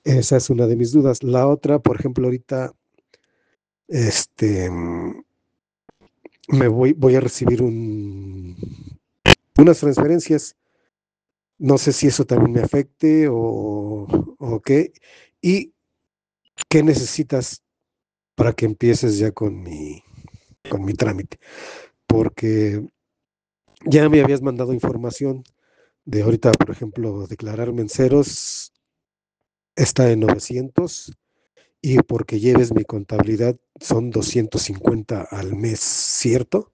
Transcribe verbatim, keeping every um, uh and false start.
Esa es una de mis dudas. La otra, por ejemplo, ahorita, este, me voy, voy a recibir un, unas transferencias. No sé si eso también me afecte o, o qué. ¿Y qué necesitas para que empieces ya con mi, con mi trámite? Porque ya me habías mandado información de ahorita, por ejemplo, declararme en ceros está en novecientos y porque lleves mi contabilidad son doscientos cincuenta al mes, ¿cierto?